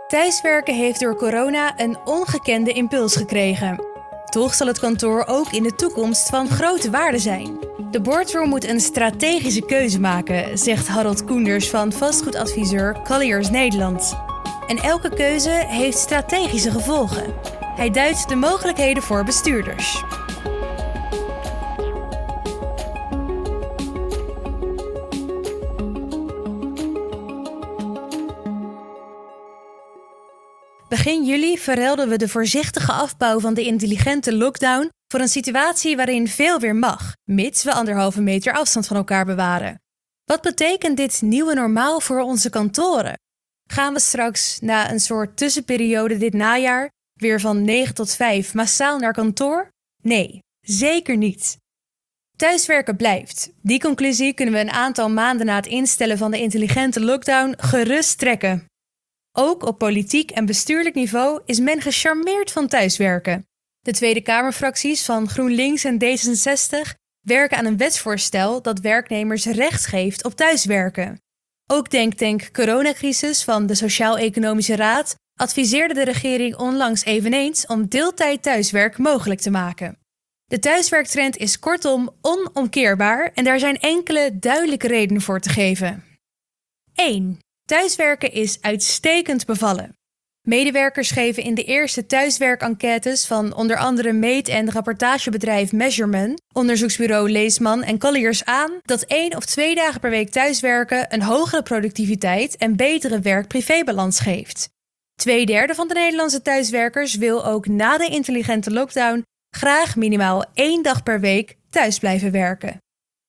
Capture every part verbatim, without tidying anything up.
Thuiswerken heeft door corona een ongekende impuls gekregen. Toch zal het kantoor ook in de toekomst van grote waarde zijn. De boardroom moet een strategische keuze maken, zegt Harold Koenders van vastgoedadviseur Colliers Nederland. En elke keuze heeft strategische gevolgen. Hij duidt de mogelijkheden voor bestuurders. Begin juli verruilden we de voorzichtige afbouw van de intelligente lockdown voor een situatie waarin veel weer mag, mits we anderhalve meter afstand van elkaar bewaren. Wat betekent dit nieuwe normaal voor onze kantoren? Gaan we straks na een soort tussenperiode dit najaar weer van negen tot vijf massaal naar kantoor? Nee, zeker niet. Thuiswerken blijft. Die conclusie kunnen we een aantal maanden na het instellen van de intelligente lockdown gerust trekken. Ook op politiek en bestuurlijk niveau is men gecharmeerd van thuiswerken. De Tweede Kamerfracties van GroenLinks en D zesenzestig werken aan een wetsvoorstel dat werknemers recht geeft op thuiswerken. Ook denktank Coronacrisis van de Sociaal-Economische Raad adviseerde de regering onlangs eveneens om deeltijd thuiswerk mogelijk te maken. De thuiswerktrend is kortom onomkeerbaar en daar zijn enkele duidelijke redenen voor te geven. één. Thuiswerken is uitstekend bevallen. Medewerkers geven in de eerste thuiswerkenquêtes van onder andere meet- en rapportagebedrijf Measurement, onderzoeksbureau Leesman en Colliers aan dat één of twee dagen per week thuiswerken een hogere productiviteit en betere werk-privébalans geeft. Tweederde van de Nederlandse thuiswerkers wil ook na de intelligente lockdown graag minimaal één dag per week thuis blijven werken.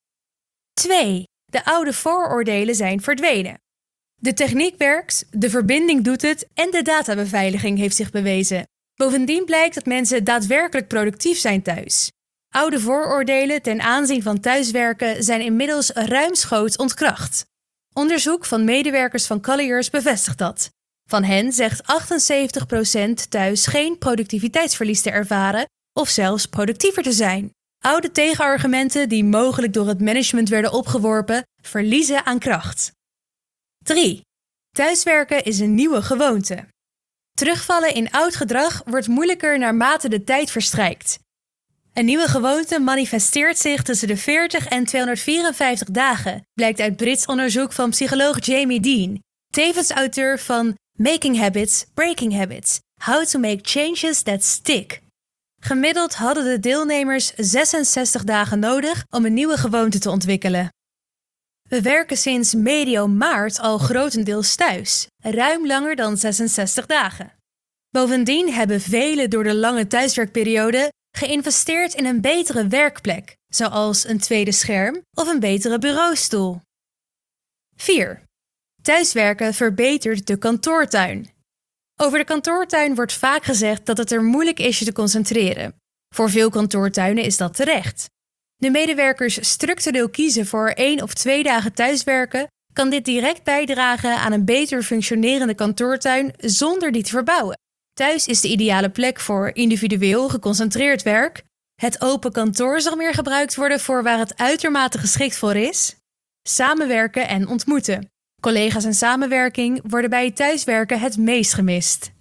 twee. De oude vooroordelen zijn verdwenen. De techniek werkt, de verbinding doet het en de databeveiliging heeft zich bewezen. Bovendien blijkt dat mensen daadwerkelijk productief zijn thuis. Oude vooroordelen ten aanzien van thuiswerken zijn inmiddels ruimschoots ontkracht. Onderzoek van medewerkers van Colliers bevestigt dat. Van hen zegt achtenzeventig procent thuis geen productiviteitsverlies te ervaren of zelfs productiever te zijn. Oude tegenargumenten die mogelijk door het management werden opgeworpen, verliezen aan kracht. drie. Thuiswerken is een nieuwe gewoonte. Terugvallen in oud gedrag wordt moeilijker naarmate de tijd verstrijkt. Een nieuwe gewoonte manifesteert zich tussen de veertig en tweehonderdvierenvijftig dagen, blijkt uit Brits onderzoek van psycholoog Jamie Dean, tevens auteur van Making Habits, Breaking Habits: How to Make Changes That Stick. Gemiddeld hadden de deelnemers zesenzestig dagen nodig om een nieuwe gewoonte te ontwikkelen. We werken sinds medio maart al grotendeels thuis, ruim langer dan zesenzestig dagen. Bovendien hebben velen door de lange thuiswerkperiode geïnvesteerd in een betere werkplek, zoals een tweede scherm of een betere bureaustoel. vier. Thuiswerken verbetert de kantoortuin. Over de kantoortuin wordt vaak gezegd dat het er moeilijk is je te concentreren. Voor veel kantoortuinen is dat terecht. Nu medewerkers structureel kiezen voor één of twee dagen thuiswerken, kan dit direct bijdragen aan een beter functionerende kantoortuin zonder die te verbouwen. Thuis is de ideale plek voor individueel geconcentreerd werk. Het open kantoor zal meer gebruikt worden voor waar het uitermate geschikt voor is: samenwerken en ontmoeten. Collega's en samenwerking worden bij het thuiswerken het meest gemist.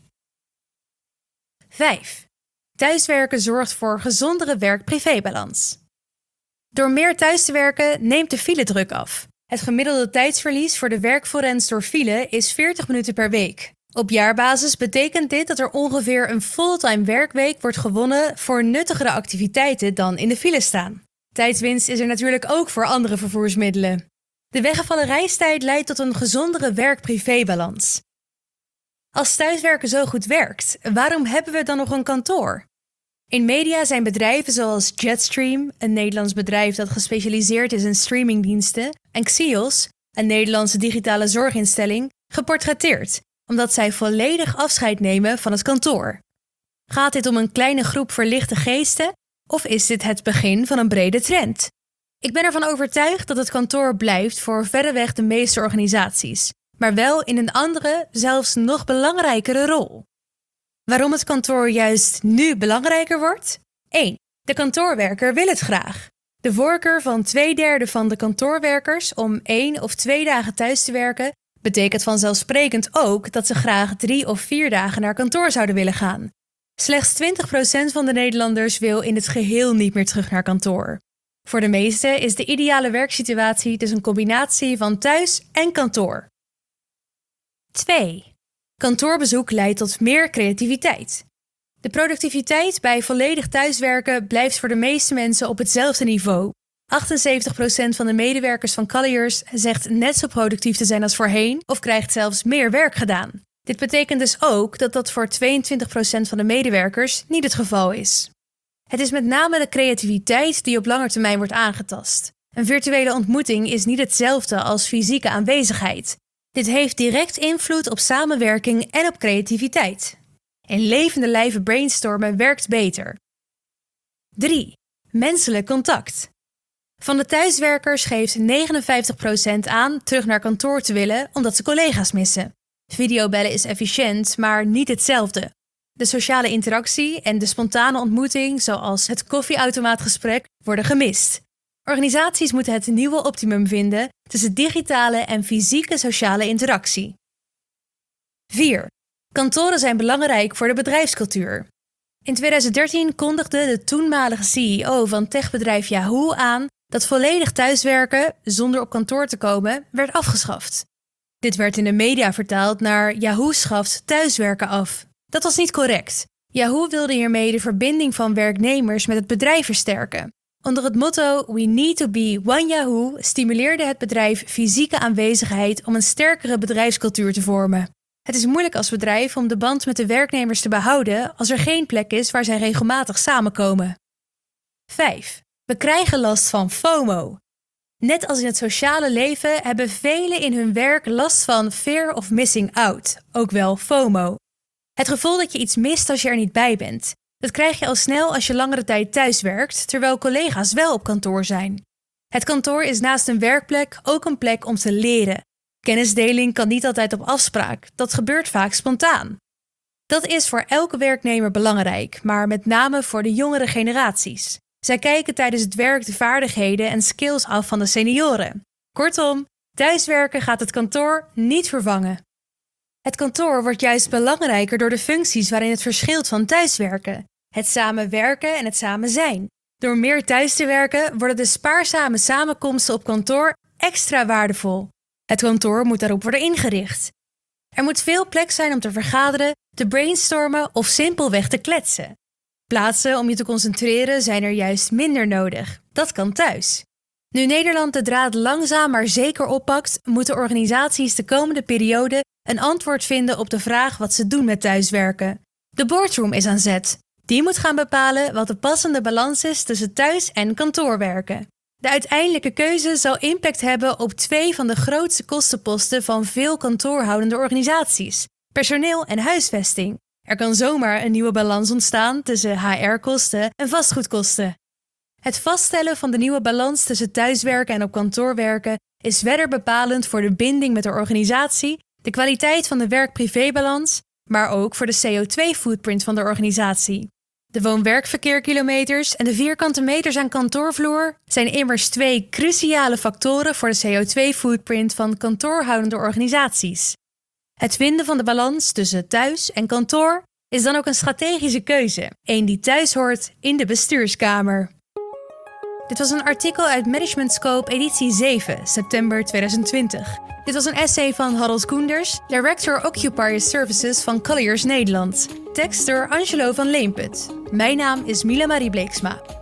vijf. Thuiswerken zorgt voor gezondere werk-privébalans. Door meer thuis te werken neemt de filedruk af. Het gemiddelde tijdsverlies voor de werkforens door file is veertig minuten per week. Op jaarbasis betekent dit dat er ongeveer een fulltime werkweek wordt gewonnen voor nuttigere activiteiten dan in de file staan. Tijdswinst is er natuurlijk ook voor andere vervoersmiddelen. De weggevallen reistijd leidt tot een gezondere werk-privébalans. Als thuiswerken zo goed werkt, waarom hebben we dan nog een kantoor? In media zijn bedrijven zoals Jetstream, een Nederlands bedrijf dat gespecialiseerd is in streamingdiensten, en Xios, een Nederlandse digitale zorginstelling, geportretteerd, omdat zij volledig afscheid nemen van het kantoor. Gaat dit om een kleine groep verlichte geesten, of is dit het begin van een brede trend? Ik ben ervan overtuigd dat het kantoor blijft voor verreweg de meeste organisaties, maar wel in een andere, zelfs nog belangrijkere rol. Waarom het kantoor juist nu belangrijker wordt? één. De kantoorwerker wil het graag. De voorkeur van twee derde van de kantoorwerkers om één of twee dagen thuis te werken Betekent vanzelfsprekend ook dat ze graag drie of vier dagen naar kantoor zouden willen gaan. Slechts twintig procent van de Nederlanders wil in het geheel niet meer terug naar kantoor. Voor de meesten is de ideale werksituatie dus een combinatie van thuis en kantoor. twee. Kantoorbezoek leidt tot meer creativiteit. De productiviteit bij volledig thuiswerken blijft voor de meeste mensen op hetzelfde niveau. achtenzeventig procent van de medewerkers van Colliers zegt net zo productief te zijn als voorheen of krijgt zelfs meer werk gedaan. Dit betekent dus ook dat dat voor tweeëntwintig procent van de medewerkers niet het geval is. Het is met name de creativiteit die op lange termijn wordt aangetast. Een virtuele ontmoeting is niet hetzelfde als fysieke aanwezigheid. Dit heeft direct invloed op samenwerking en op creativiteit. In levende lijven brainstormen werkt beter. drie. Menselijk contact. Van de thuiswerkers geeft negenenvijftig procent aan terug naar kantoor te willen omdat ze collega's missen. Videobellen is efficiënt, maar niet hetzelfde. De sociale interactie en de spontane ontmoeting, zoals het koffieautomaatgesprek, worden gemist. Organisaties moeten het nieuwe optimum vinden tussen digitale en fysieke sociale interactie. vier. Kantoren zijn belangrijk voor de bedrijfscultuur. In tweeduizend dertien kondigde de toenmalige C E O van techbedrijf Yahoo aan dat volledig thuiswerken, zonder op kantoor te komen, werd afgeschaft. Dit werd in de media vertaald naar Yahoo schaft thuiswerken af. Dat was niet correct. Yahoo wilde hiermee de verbinding van werknemers met het bedrijf versterken. Onder het motto We need to be one Yahoo stimuleerde het bedrijf fysieke aanwezigheid om een sterkere bedrijfscultuur te vormen. Het is moeilijk als bedrijf om de band met de werknemers te behouden als er geen plek is waar zij regelmatig samenkomen. vijf. We krijgen last van FOMO. Net als in het sociale leven hebben velen in hun werk last van fear of missing out, ook wel FOMO. Het gevoel dat je iets mist als je er niet bij bent. Dat krijg je al snel als je langere tijd thuis werkt, terwijl collega's wel op kantoor zijn. Het kantoor is naast een werkplek ook een plek om te leren. Kennisdeling kan niet altijd op afspraak, dat gebeurt vaak spontaan. Dat is voor elke werknemer belangrijk, maar met name voor de jongere generaties. Zij kijken tijdens het werk de vaardigheden en skills af van de senioren. Kortom, thuiswerken gaat het kantoor niet vervangen. Het kantoor wordt juist belangrijker door de functies waarin het verschilt van thuiswerken. Het samen werken en het samen zijn. Door meer thuis te werken worden de spaarzame samenkomsten op kantoor extra waardevol. Het kantoor moet daarop worden ingericht. Er moet veel plek zijn om te vergaderen, te brainstormen of simpelweg te kletsen. Plaatsen om je te concentreren zijn er juist minder nodig. Dat kan thuis. Nu Nederland de draad langzaam maar zeker oppakt, moeten organisaties de komende periode een antwoord vinden op de vraag wat ze doen met thuiswerken. De boardroom is aan zet. Die moet gaan bepalen wat de passende balans is tussen thuis- en kantoorwerken. De uiteindelijke keuze zal impact hebben op twee van de grootste kostenposten van veel kantoorhoudende organisaties: personeel en huisvesting. Er kan zomaar een nieuwe balans ontstaan tussen H R-kosten en vastgoedkosten. Het vaststellen van de nieuwe balans tussen thuiswerken en op kantoor werken is verder bepalend voor de binding met de organisatie, de kwaliteit van de werk-privébalans, maar ook voor de C O twee footprint van de organisatie. De woon-werkverkeerkilometers en de vierkante meters aan kantoorvloer zijn immers twee cruciale factoren voor de C O twee footprint van kantoorhoudende organisaties. Het vinden van de balans tussen thuis en kantoor is dan ook een strategische keuze, één die thuis hoort in de bestuurskamer. Dit was een artikel uit Management Scope editie zeven, september tweeduizend twintig. Dit was een essay van Harold Koenders, Director Occupier Services van Colliers Nederland. Tekst door Angelo van Leemput. Mijn naam is Mila Marie Bleeksma.